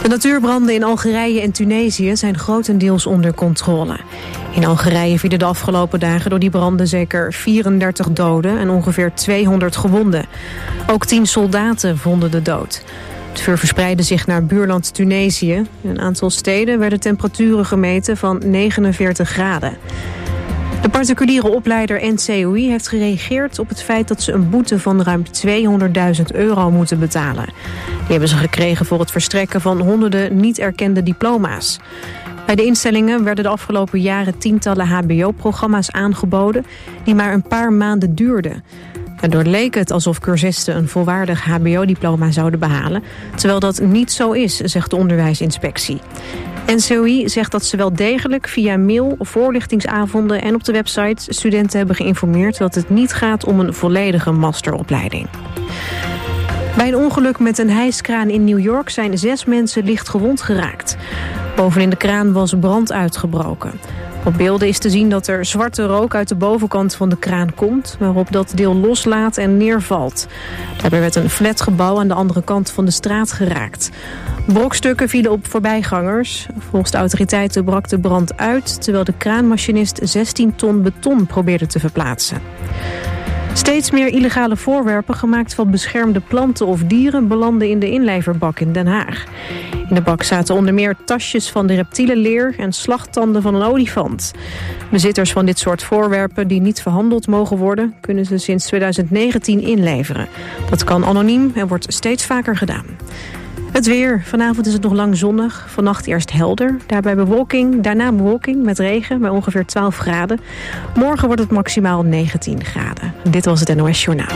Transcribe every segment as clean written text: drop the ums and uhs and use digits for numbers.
De natuurbranden in Algerije en Tunesië zijn grotendeels onder controle. In Algerije vielen de afgelopen dagen door die branden zeker 34 doden en ongeveer 200 gewonden. Ook 10 soldaten vonden de dood. Het vuur verspreidde zich naar buurland Tunesië. In een aantal steden werden temperaturen gemeten van 49 graden. De particuliere opleider NCOI heeft gereageerd op het feit dat ze een boete van ruim 200.000 euro moeten betalen. Die hebben ze gekregen voor het verstrekken van honderden niet erkende diploma's. Bij de instellingen werden de afgelopen jaren tientallen hbo-programma's aangeboden die maar een paar maanden duurden. Daardoor leek het alsof cursisten een volwaardig hbo-diploma zouden behalen, terwijl dat niet zo is, zegt de onderwijsinspectie. NCOI zegt dat ze wel degelijk via mail, voorlichtingsavonden en op de website studenten hebben geïnformeerd dat het niet gaat om een volledige masteropleiding. Bij een ongeluk met een hijskraan in New York zijn 6 mensen licht gewond geraakt. Bovenin de kraan was brand uitgebroken. Op beelden is te zien dat er zwarte rook uit de bovenkant van de kraan komt, waarop dat deel loslaat en neervalt. Daarbij werd een flatgebouw aan de andere kant van de straat geraakt. Brokstukken vielen op voorbijgangers. Volgens de autoriteiten brak de brand uit, terwijl de kraanmachinist 16 ton beton probeerde te verplaatsen. Steeds meer illegale voorwerpen gemaakt van beschermde planten of dieren belanden in de inleverbak in Den Haag. In de bak zaten onder meer tasjes van de reptielenleer en slagtanden van een olifant. Bezitters van dit soort voorwerpen die niet verhandeld mogen worden, kunnen ze sinds 2019 inleveren. Dat kan anoniem en wordt steeds vaker gedaan. Het weer. Vanavond is het nog lang zonnig. Vannacht eerst helder. Daarna bewolking met regen bij ongeveer 12 graden. Morgen wordt het maximaal 19 graden. Dit was het NOS Journaal.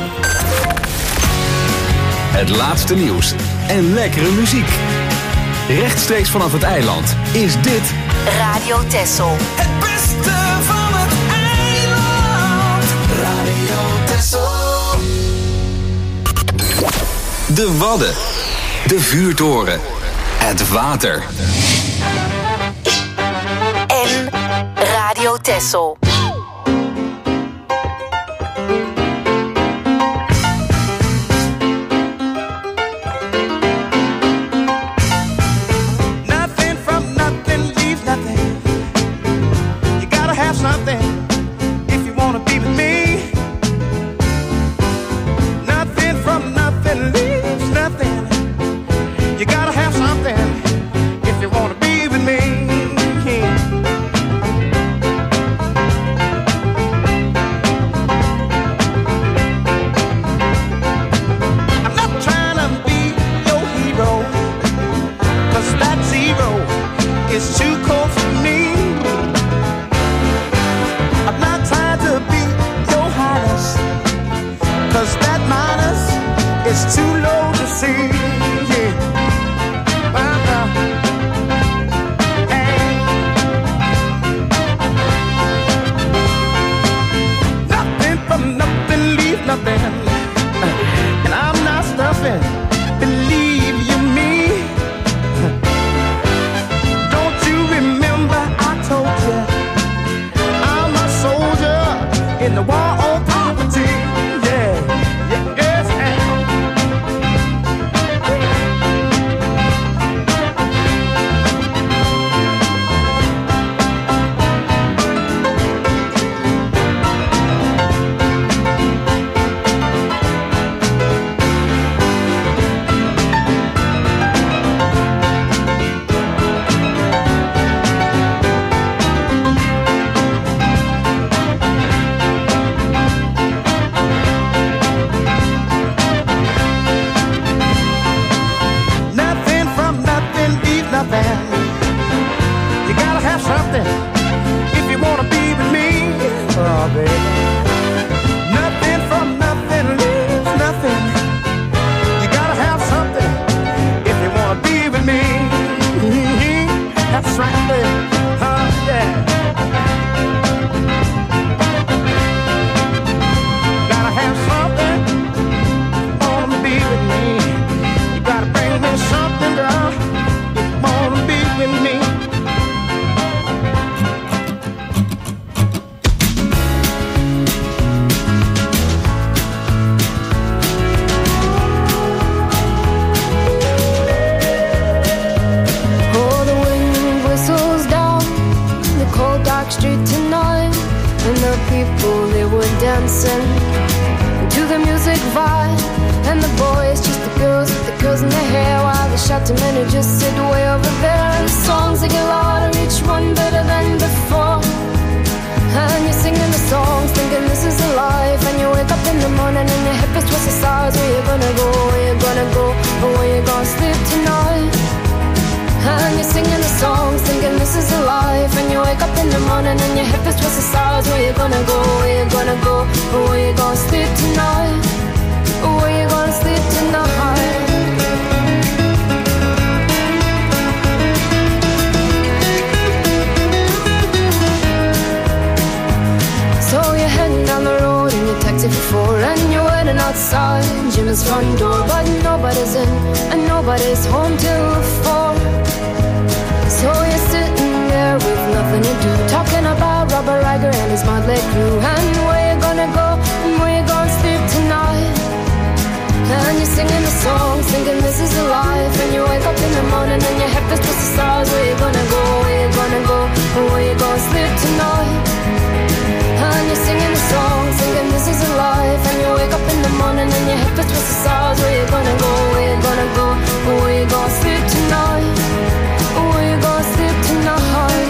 Het laatste nieuws en lekkere muziek. Rechtstreeks vanaf het eiland is dit Radio Texel. Het beste van het eiland. Radio Texel. de Wadden, de vuurtoren, het water. En Radio Texel. Don't you dancing to the music vibe. And the boys, just the girls with the girls in their hair, while the shouting men who just sit way over there. And the songs they get louder, each one better than before. And you're singing the songs, thinking this is a life. And you wake up in the morning and your hip is twisted sides. Where you gonna go, where you gonna go, or where you gonna sleep tonight? And you're singing the songs, thinking this is a life. And you wake up in the morning and your hip is twisted sides. Where you gonna go, where you gonna go, or where you gonna sleep tonight? Or where you gonna sleep tonight? So you're heading down the road in your taxi for 4, and you're waiting outside Jim's front door, but nobody's in and nobody's home till 4. So you're sitting there with nothing to do, talking about Robert Riger and his motley crew, and where you gonna go and where you gonna sleep tonight. And you're singing the songs, thinking this is a life. And you wake up in the morning and your head is twisted the stars. Where you gonna go, where you gonna go, or where you gonna sleep tonight? And you're singing the songs, thinking this is a life. And you wake up in the morning and your head is twisted the stars. Where you gonna go, where you gonna go, or where you gonna sleep tonight? Or where you gonna sleep tonight?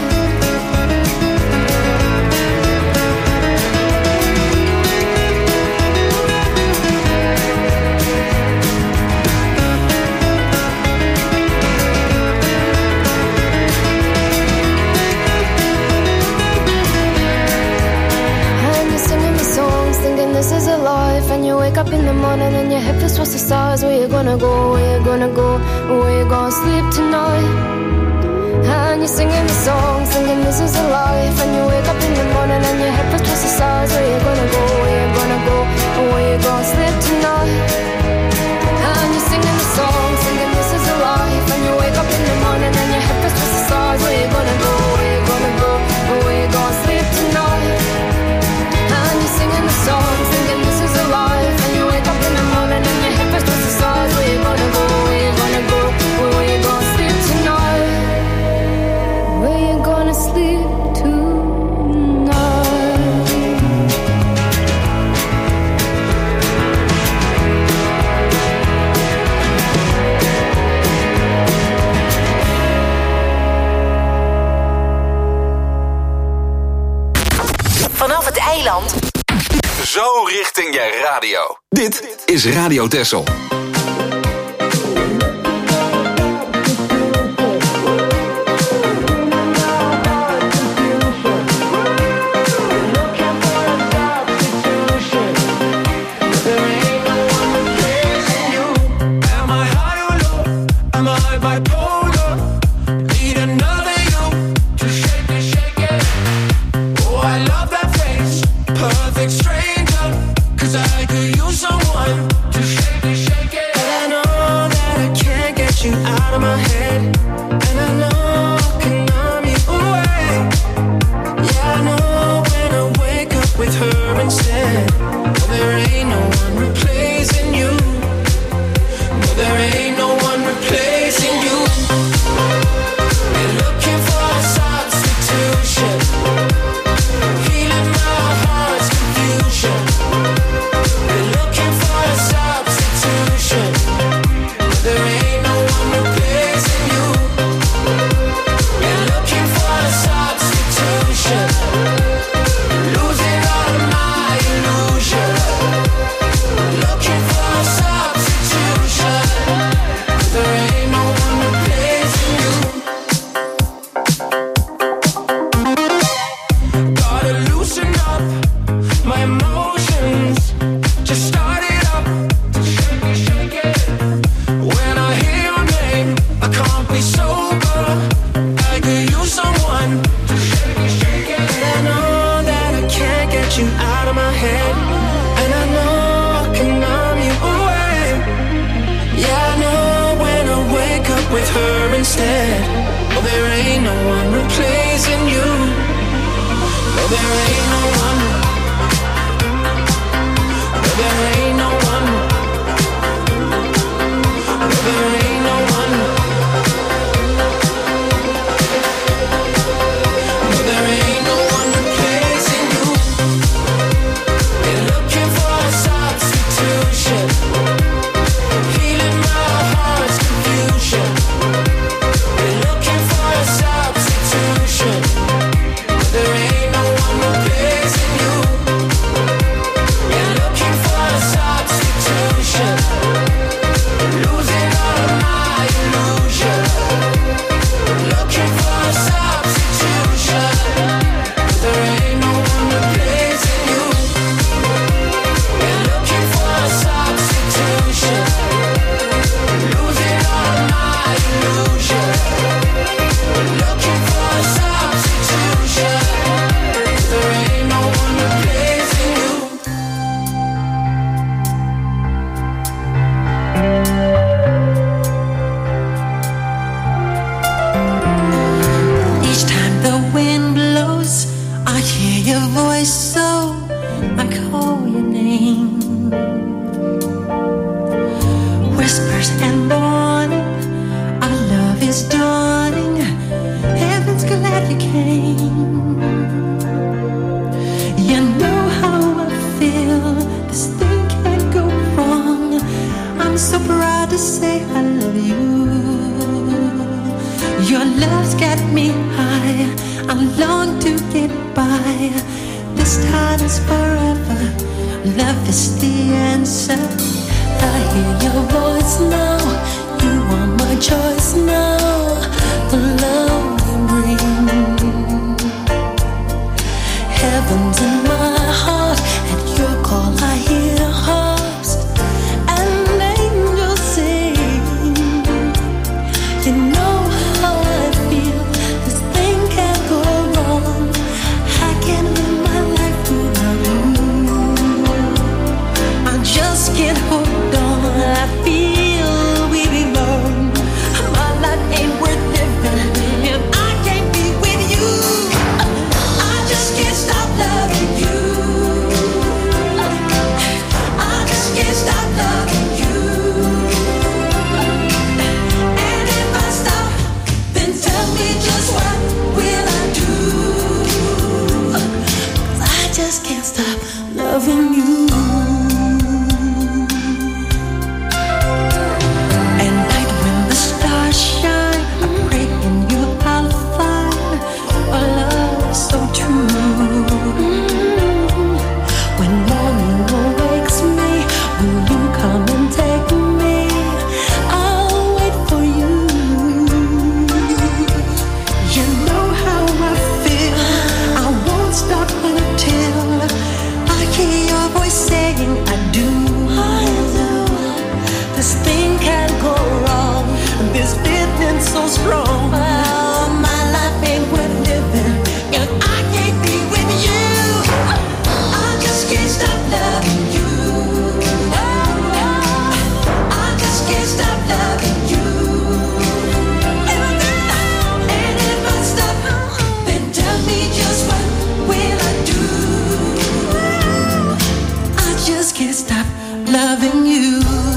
Thinking this is a life. And you wake up in the morning and your hip is twisted the stars. Where you gonna go, where you gonna go, where you gonna sleep tonight? And you're singing the songs, thinking this is a life. And you wake up in the morning and your hip is twisted the stars. Where you gonna go, where you gonna go, where you gonna sleep tonight? And you're singing the songs, thinking this is a life. And you wake up in the morning and your hip is twisted the stars. Where you gonna go, where you gonna go, where you gonna sleep tonight? And you're singing the songs, thinking this is a life. And you wake up in the morning and your hip is twisted the stars. Where you gonna go, where you gonna go, where you gonna sleep tonight? Where you gonna sleep tonight? Vanaf het eiland. Zo richting je radio. Dit is Radio Texel. Your love's got me high. I long to get by. This time is forever. Love is the answer. I hear your voice now. You are my choice now. The love you bring. Heaven's in my heart. At your call I hear harps and angels sing. You know how I feel. This thing can't go wrong. I can't live my life without you. I just can't hold on. I feel we belong. My life ain't worth living if I can't be with you. I just can't stop loving you. I just can't stop loving you. And if I stop, then tell me just what will I do? 'Cause I just can't stop loving you. At night when the stars shine, I pray in you I'll find a love so true. When morning awakes me, will you come and take me? I'll wait for you. You know how I feel. I won't stop until I hear your voice saying I do. This thing can't go wrong. This feeling so strong. Oh, my life ain't worth living if I can't be with you. I just can't stop loving you. I just can't stop loving you. And if I stop, then tell me just what will I do? I just can't stop loving you.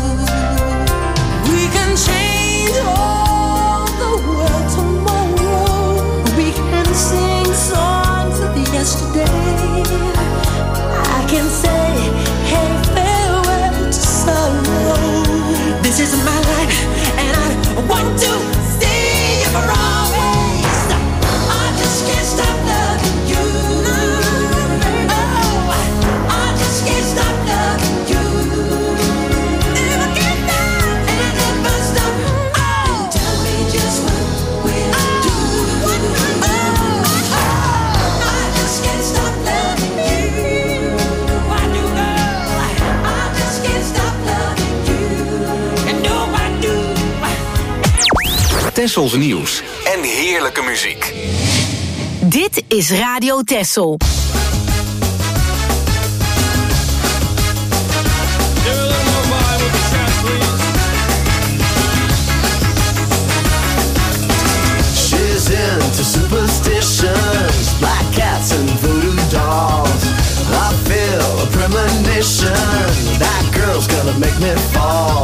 We can change all the world tomorrow. We can sing songs of yesterday. I can say, hey, farewell to sorrow. This is my life, and I want to see you for always. I just can't stop loving you. Oh, I just can't stop loving you. And if I stop, then tell me just what will I do? I just can't stop loving you. I do know. I just can't stop loving you. You know I do. Tessels nieuws en heerlijke muziek. Dit is Radio Tessel. She's into superstitions, black cats and voodoo dolls. I feel a premonition, that girl's gonna make me fall.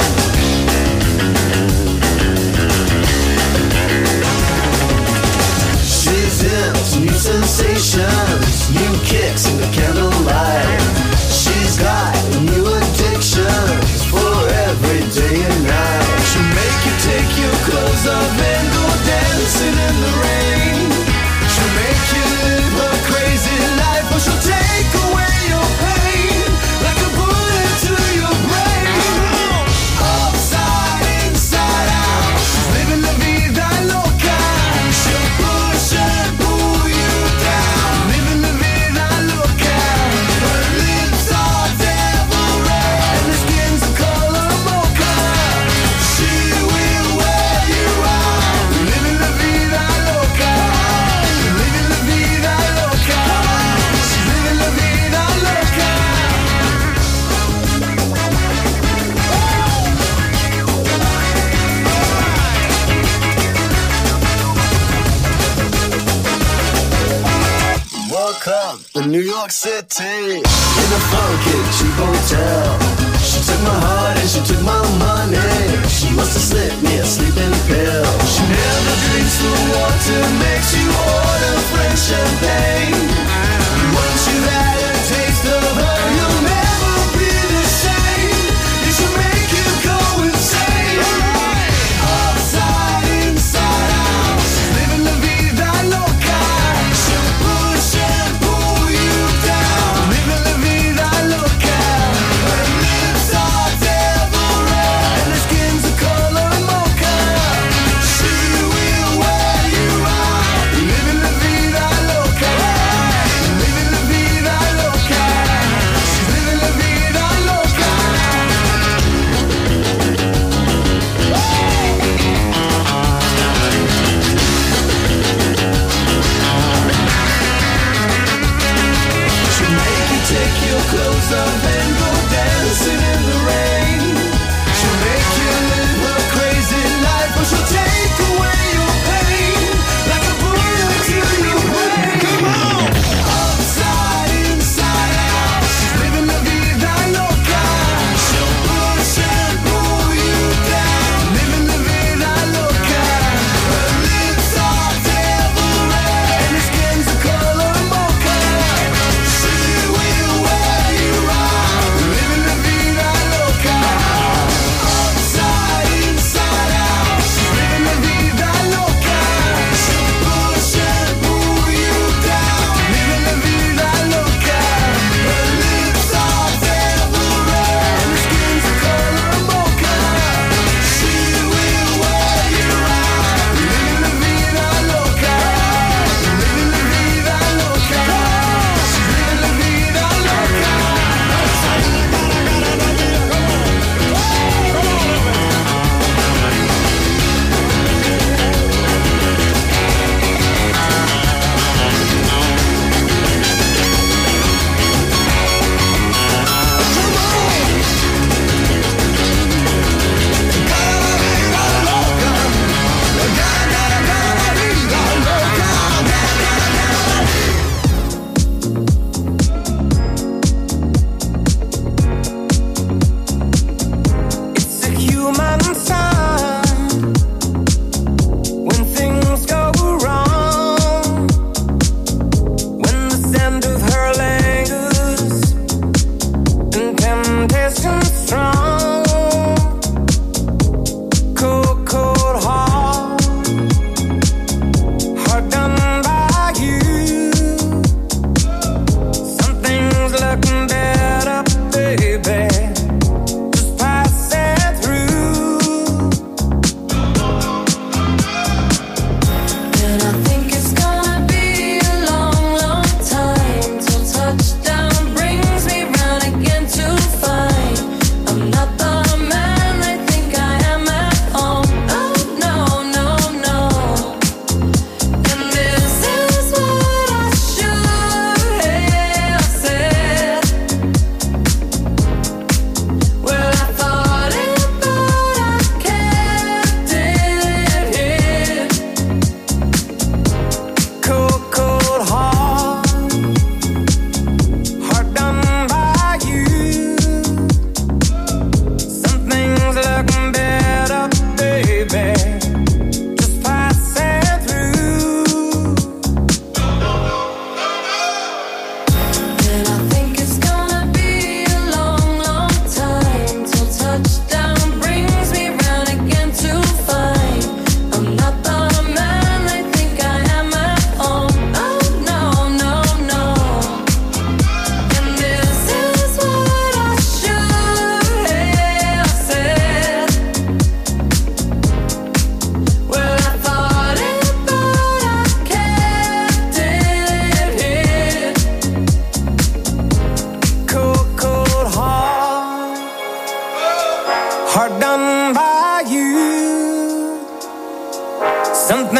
She's into new sensations, new kicks in the candlelight. She's got new addictions for every day and night. She'll make you take your clothes off and go dancing in the rain. She'll make you live her crazy life, or she'll take away your pain like a bullet to your brain. Upside, inside out, she's living la vida loca. She'll push and pull you down, living la vida loca. Her lips are devil red and her skin's the color mocha. She will wear you out, living la vida loca, living la vida loca. She's living la vida loca. Woke up in New York City in a funky cheap hotel. She took my heart and she took my money. She must have slipped me a sleeping pill. She never drinks the water, makes you order French champagne. Once you've had a taste of her, you'll never be the same. It should make you go insane. Upside, inside out,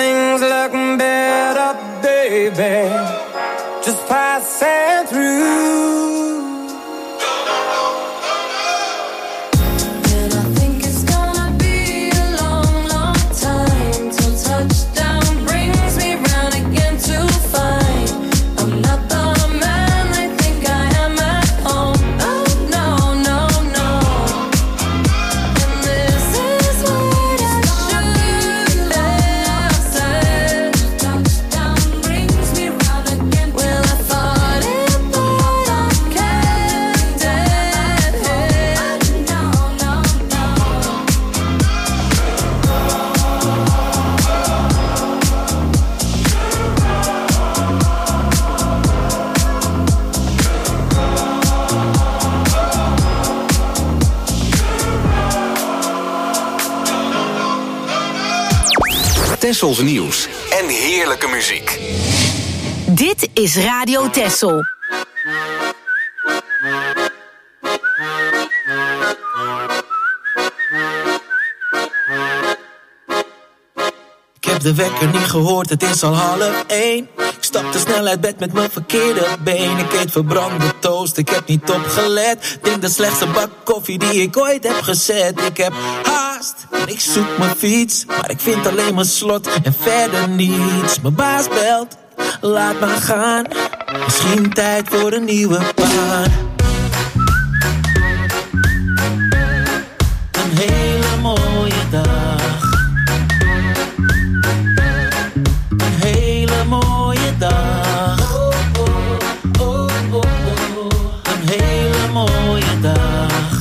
things look better, baby. Just passing through. Tessels nieuws en heerlijke muziek. Dit is Radio Tessel. Ik heb de wekker niet gehoord, het is al 12:30. Ik stapte snel uit bed met mijn verkeerde been. Ik eet verbrande toast, ik heb niet opgelet. Denk de slechtste bak koffie die ik ooit heb gezet. Ik heb haast en ik zoek mijn fiets, maar ik vind alleen mijn slot en verder niets. Mijn baas belt, laat maar gaan. Misschien tijd voor een nieuwe baan. Een hele mooie dag. Een hele mooie dag. Een hele mooie dag.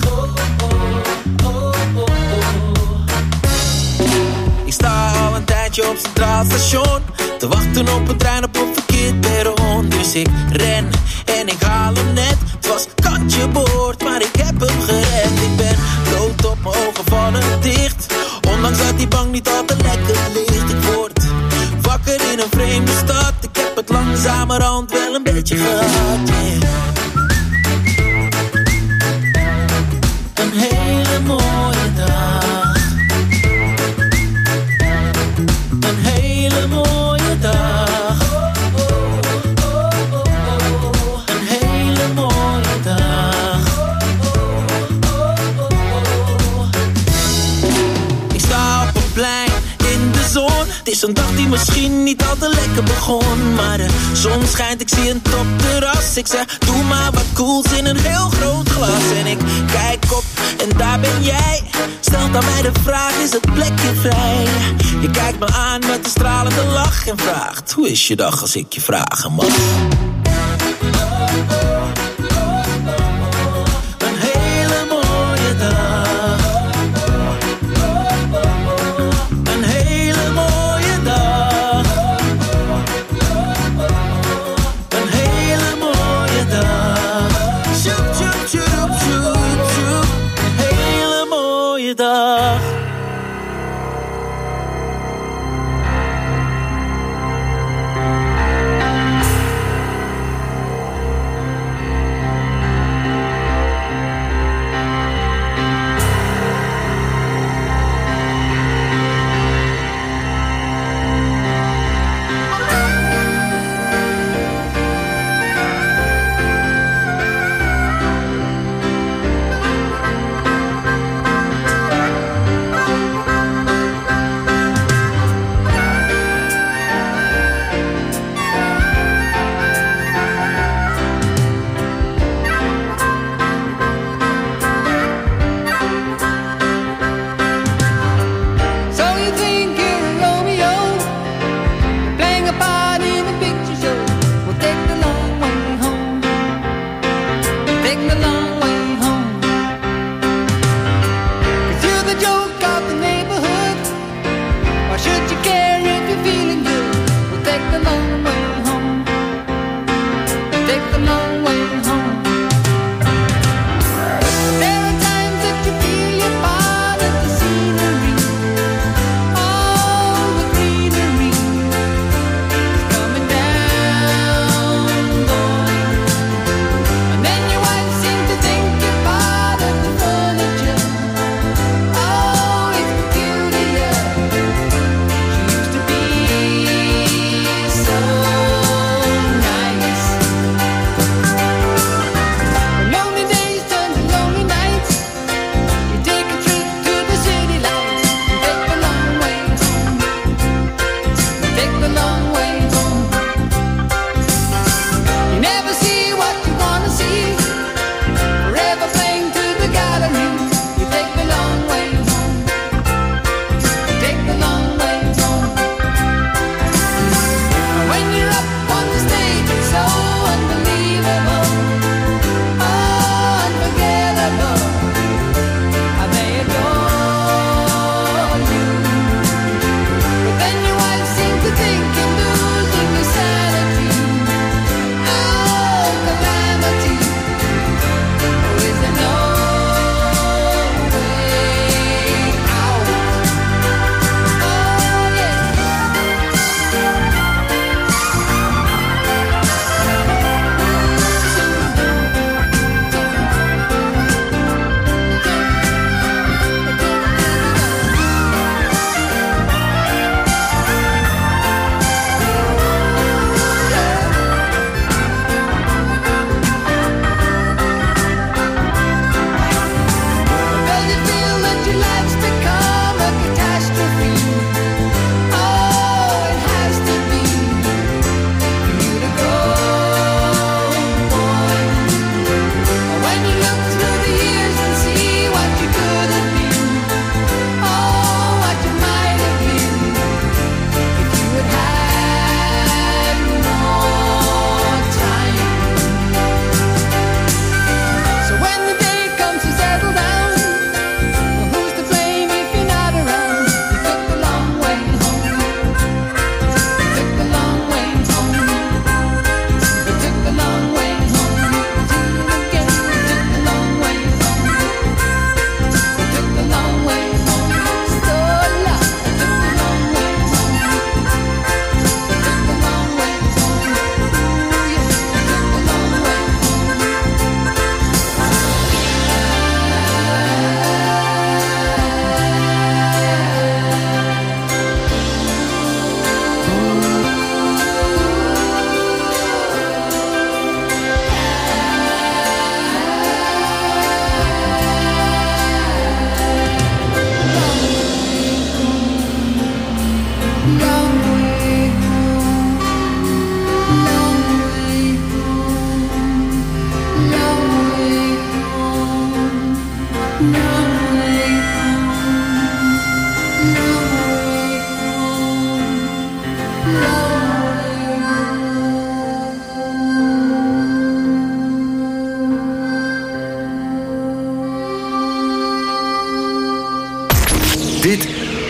Ik sta al een tijdje op Centraal Station, te wachten op een trein op een verkeerd perron. Dus ik ren en ik haal hem net. Het was kantje boord, maar ik heb hem gered. Ik ben dood op mijn ogen vallen dicht, ondanks dat die bank niet al te lekker ligt. Ik word wakker in een vreemde stad, ik heb het langzamerhand wel een beetje gehad, yeah. Een hele mooie dag. Een hele mooie dag. Een hele mooie dag. Ik sta op een plein in de zon. Het is een dag die misschien niet al te lekker begon, maar de zon schijnt, ik zie een topterras. Ik zeg, doe maar wat cools in een heel groot glas. En ik kijk op en daar ben jij. Stelt aan mij de vraag, is het plekje vrij? Je kijkt me aan met een stralende lach en vraagt, hoe is je dag als ik je vragen mag? Een hele mooie dag. Een hele mooie dag. Een hele mooie dag. Sjoep, sjoep, sjoep, sjoep, sjoep. Een hele mooie dag.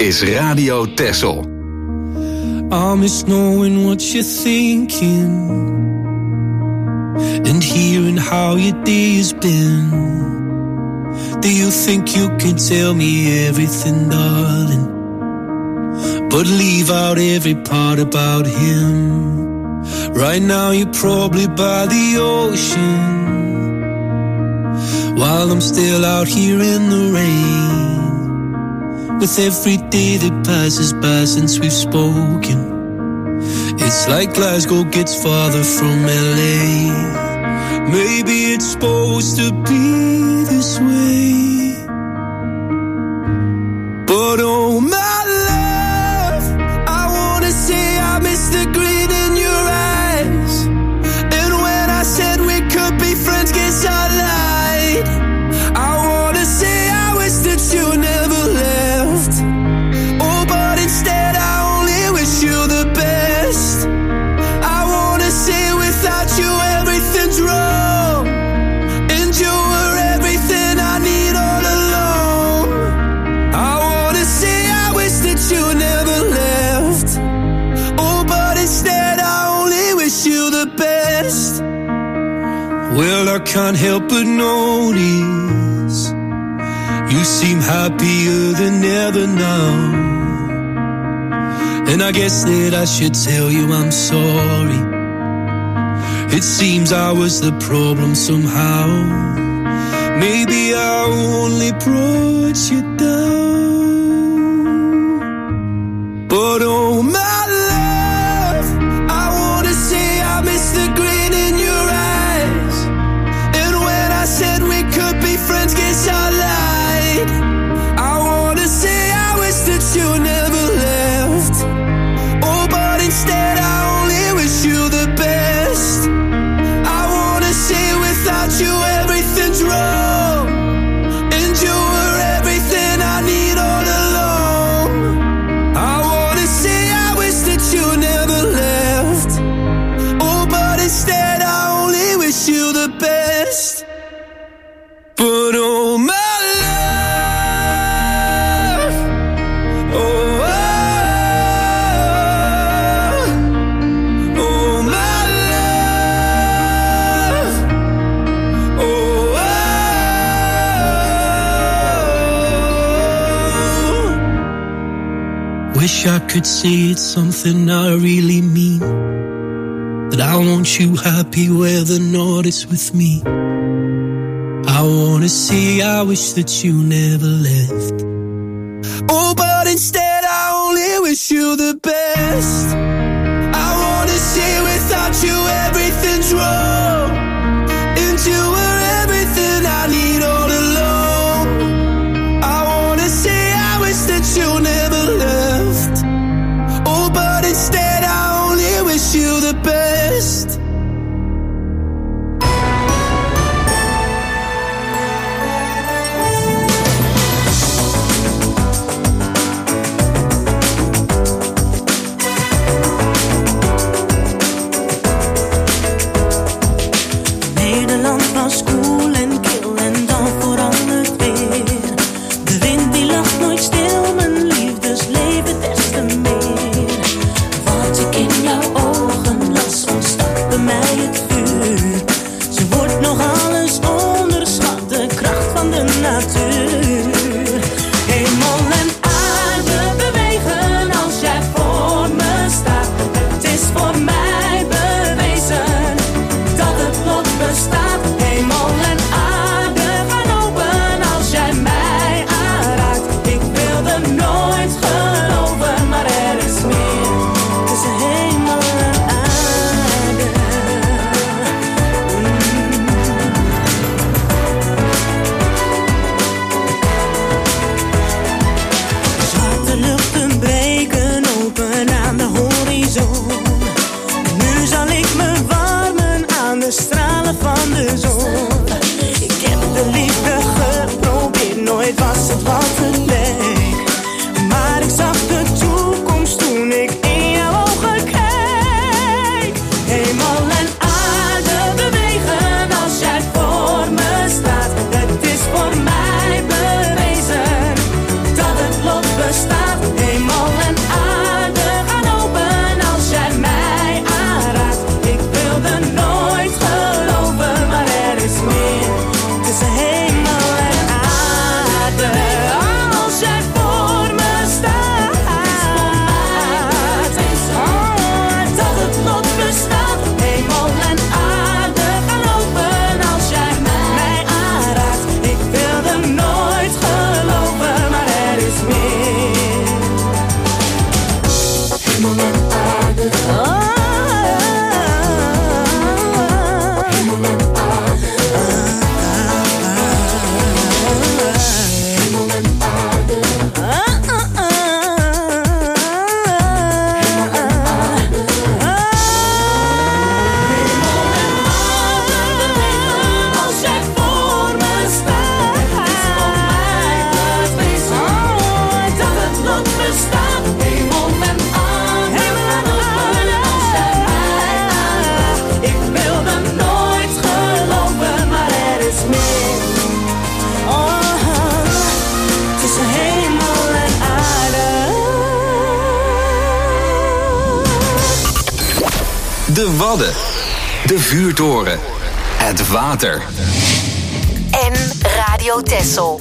is Radio Texel. I miss knowing what you're thinking and hearing how your day has been. Do you think you can tell me everything, darling, but leave out every part about him? Right now you're probably by the ocean, while I'm still out here in the rain. With every day that passes by since we've spoken, it's like Glasgow gets farther from LA. Maybe it's supposed to be this way, but oh my love, I wanna say I miss the grin in your eyes. And when I said we could be friends, guess I lied. I wanna say I wish that you never left. Oh, but instead I only wish you the best. I wanna say without you everything's wrong, and you were everything I need all along. I wanna say I wish that you never left. Oh, but instead I only wish you the best. Well, I can't help but notice you seem happier than ever now. And I guess that I should tell you I'm sorry. It seems I was the problem somehow. Maybe I only brought you down. But oh my love, I wanna say I miss the grin in your eyes. And when I said we could be friends, guess I lied. I wanna say I wish that you never left. Oh, but instead I only wish you the best. I wanna say without you everything's wrong, and you were everything I need all along. I wanna say I wish that you never left. Oh, but instead I only wish you the best. But oh my love, oh, oh my love, oh, wish I could say it's something I really mean, that I want you happy whether or not it's with me. I wanna say I wish that you never left. Oh, but instead I only wish you the best. I wanna say without you everything's wrong, and you were everything I need all along. I wanna say I wish that you never left. Oh, but instead I only wish you the best. De Wadden, de vuurtoren, het water. En Radio Texel.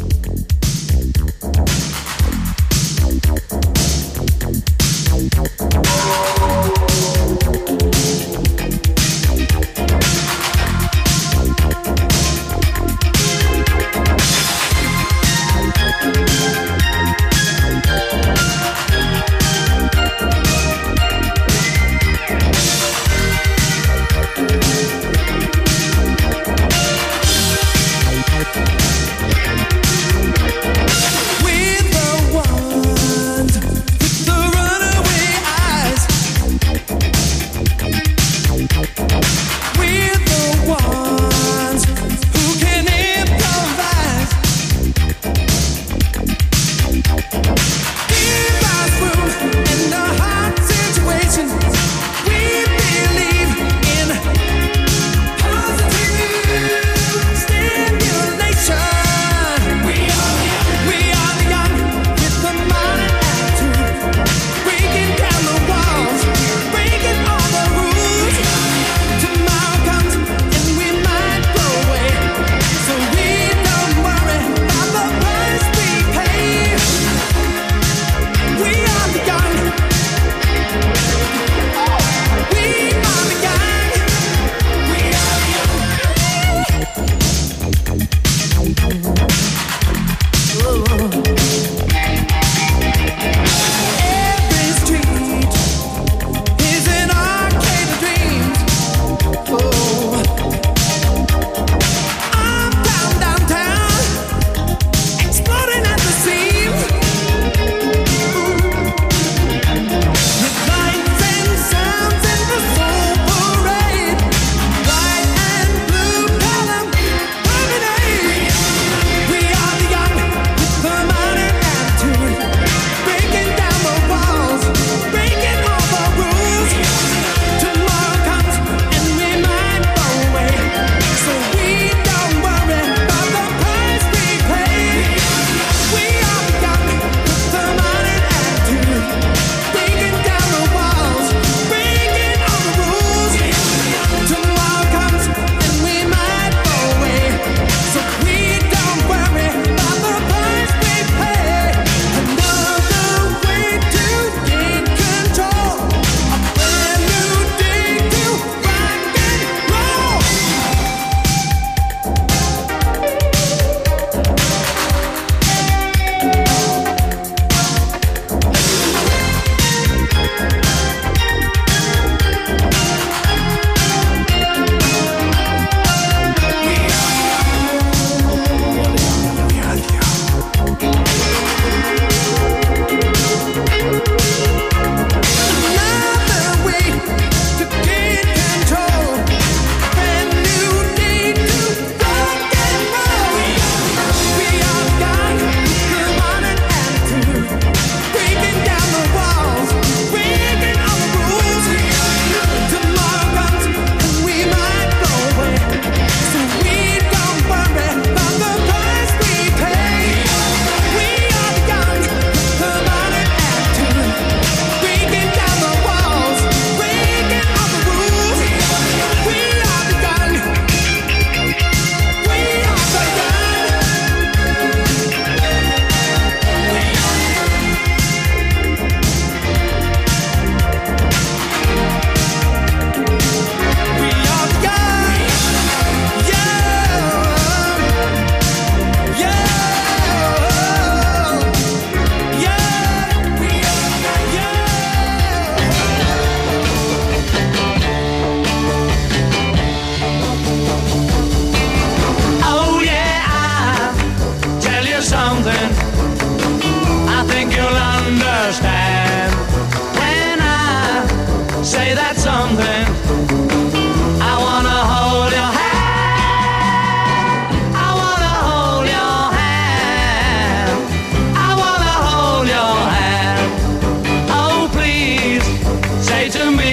say that something. I wanna hold your hand. I wanna hold your hand. I wanna hold your hand. Oh, please say to me,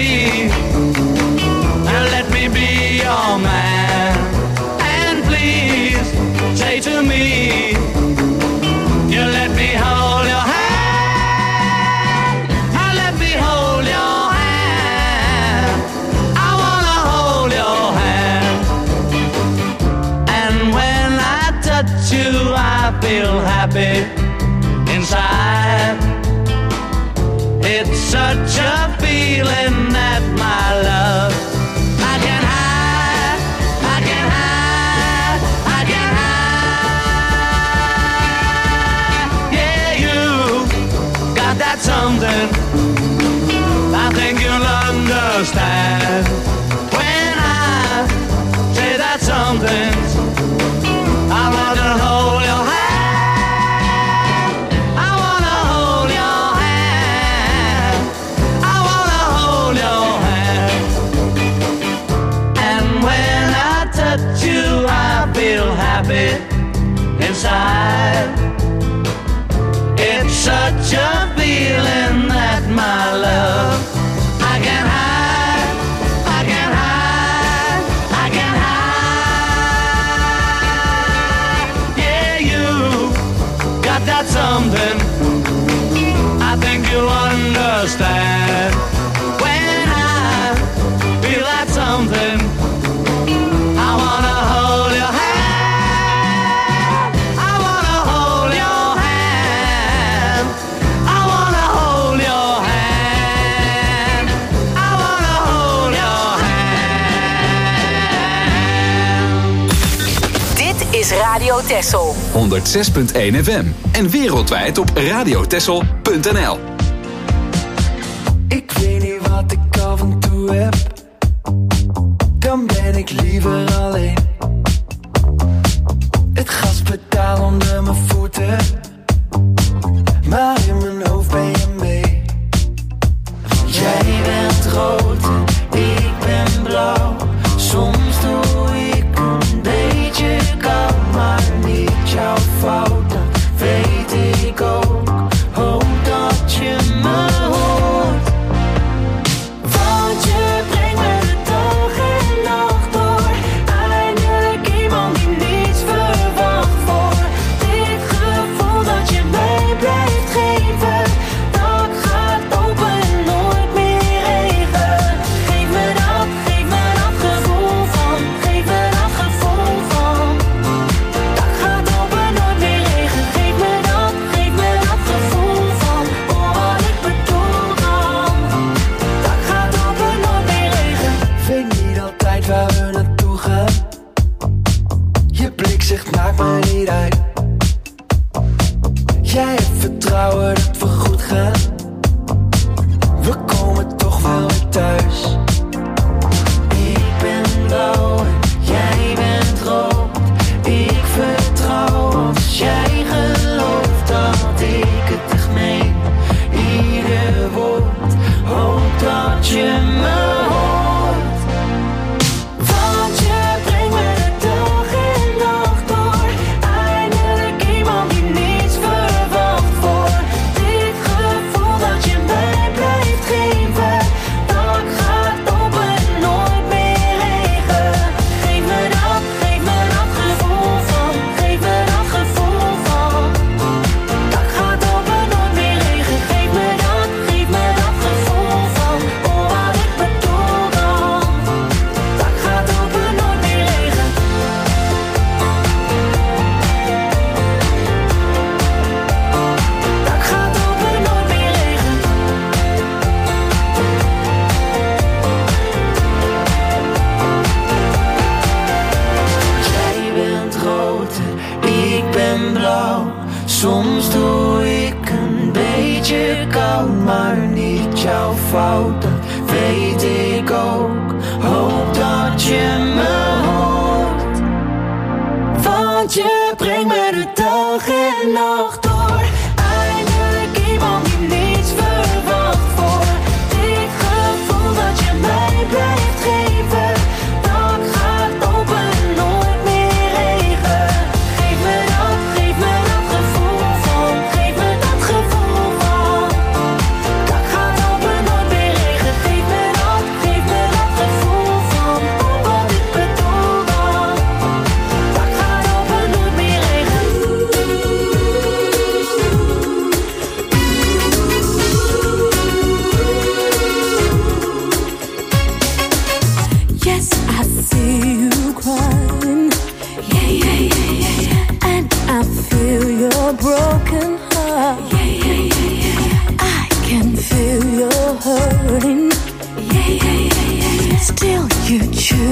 and let me be your man. And please say to me, you let me hold your hand. I feel happy inside. It's such a feeling that my love I can hide, I can hide, I can hide. Yeah, you got that something I think you'll understand when I say that something. I wanna hold your hand. I wanna hold your hand. I wanna hold your hand. And when I touch you, I feel happy inside. It's such a feeling that my love I can hide, I can hide, I can hide. Got something I think you'll understand when I feel that something. I wanna hold your hand. I wanna hold your hand. I wanna hold your hand. I wanna hold your hand. Dit is Radio Texel 106.1 FM en wereldwijd op radiotexel.nl. Ik weet niet wat ik af en toe heb, dan ben ik liever alleen. Het gaspedaal onder mijn voeten, maar in mijn hoofd ben je mee. Jij bent rood, ik ben blauw. Soms doe ik een beetje koud, maar niet jouw fout. Dat weet ik ook, hoop dat je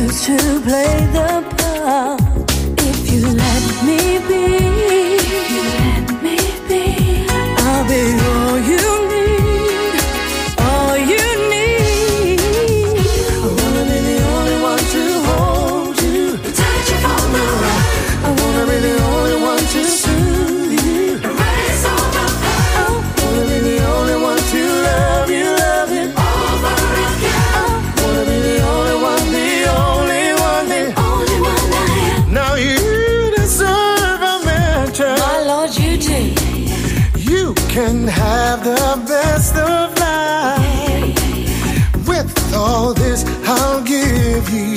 refuse to play the part. If you let me be, I'll be all you need, all you need. I wanna be the only one to hold you, touch you from the right. I wanna be the only one to soothe you, erase all the pain. I wanna be the only one to love you over again. I wanna be the only one, the only one, the only one I am. Now you deserve a mansion. My Lord, you do. You can have the best of life. With all this, I'll give you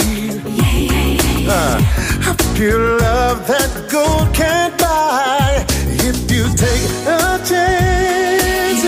a pure love that gold can't buy. If you take a chance,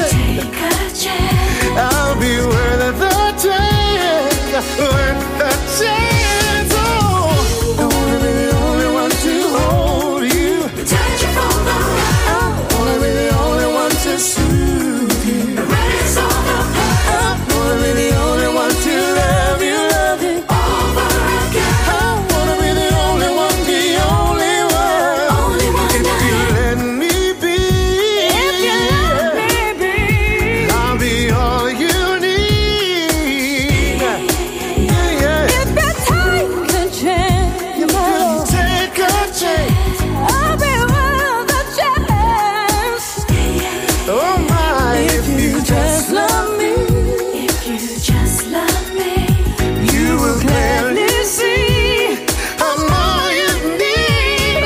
I'll be worth the chance, worth the chance. Oh, I wanna be the only one to hold you, Touch you from the right. I wanna be the only one to soothe you, Erase all the pain. I wanna be the only one to love you Over again. I wanna be the only one, the only one. Only one If I you am. let me be, If you let me be. I'll be all you need. Yeah, yeah. If you take a chance, You take a chance. I'll be worth a chance. Oh my, if you just love me, if you just love me, you will gladly see I'm all you need.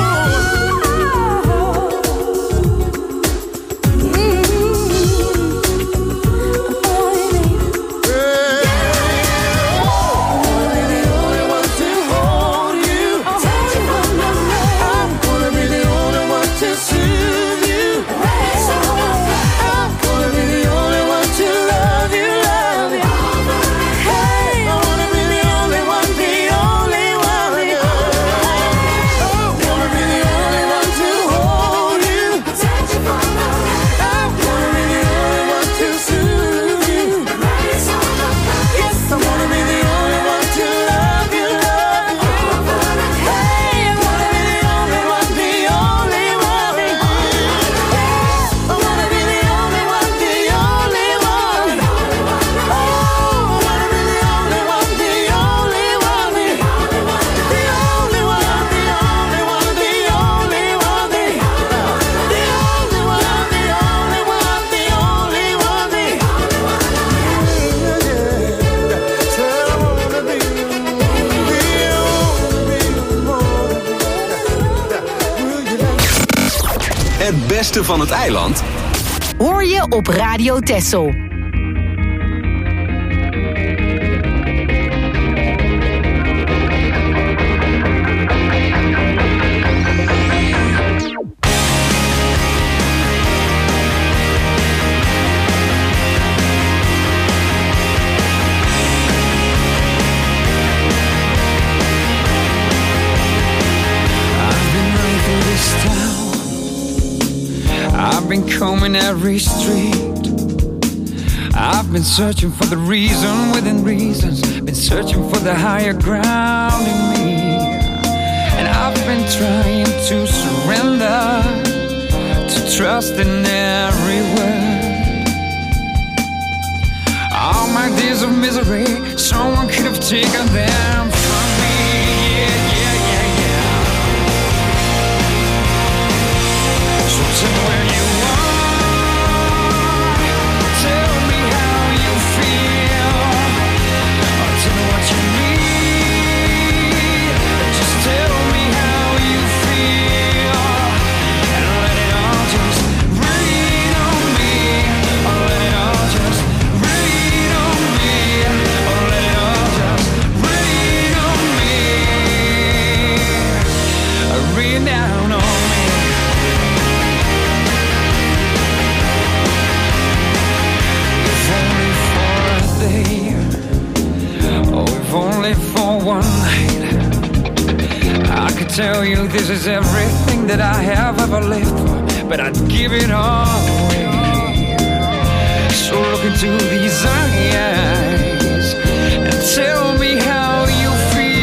Het beste van het eiland Hoor je op Radio Texel. I've been combing every street. I've been searching for the reason within reasons. Been searching for the higher ground in me. And I've been trying to surrender, to trust in every word. All my days of misery, someone could have taken them from me. Yeah, yeah, yeah, yeah. So tell me where you are, tell me how you feel, or tell me what you need, just tell me how you feel, and let it all just rain on me, or let it all just rain on me, or let it all just rain on me, rain down on me. If only for one night, I could tell you this is everything that I have ever lived for, but I'd give it all away. So look into these eyes and tell me how you feel.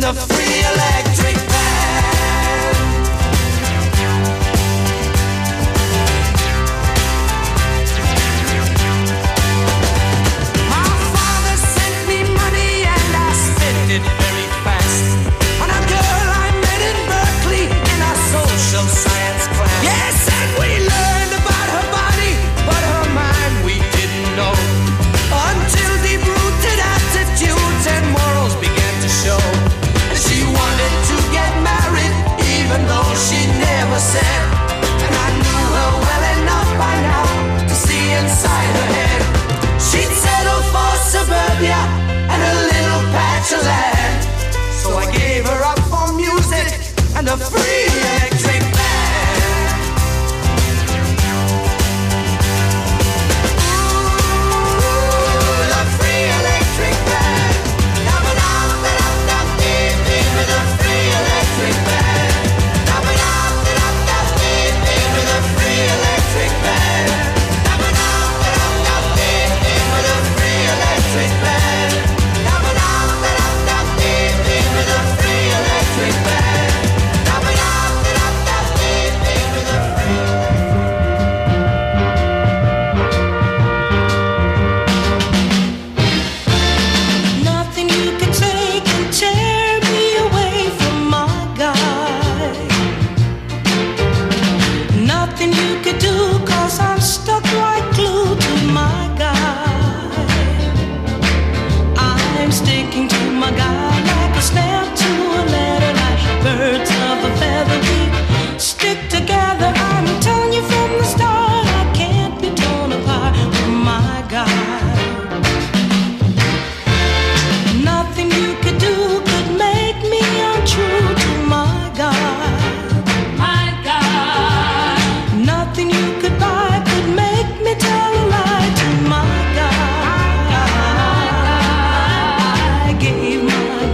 and a free electric band. My father sent me money and I spent it very fast on a girl I met in Berkeley in a social science class. Yes, and we learned about her body, but her mind we didn't know until deep-rooted attitudes and morals began to show. She wanted to get married, even though she never said. And I knew her well enough by now to see inside her head. She'd settle for suburbia and a little patch of land. So I gave her up for music and a free electric band. Ooh, the free electric band. With a free electric band. With a free electric band. With a free electric band. With a free electric band. Nothing you can say can tear me away from my guy. Nothing you could do, 'cause I'm stuck like glue to my guy. I'm sticking to my guy like a snap to a letter, like birds of a feather. We stick together. I'm telling you from the start, I can't be torn apart from my guy. Nothing you could do could make me untrue to my God. My God. Nothing you could buy could make me tell a lie to my God. I gave my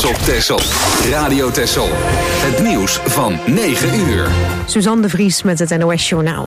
trots op Texel. Radio Texel. Het nieuws van 9 uur. Suzanne de Vries met het NOS Journaal.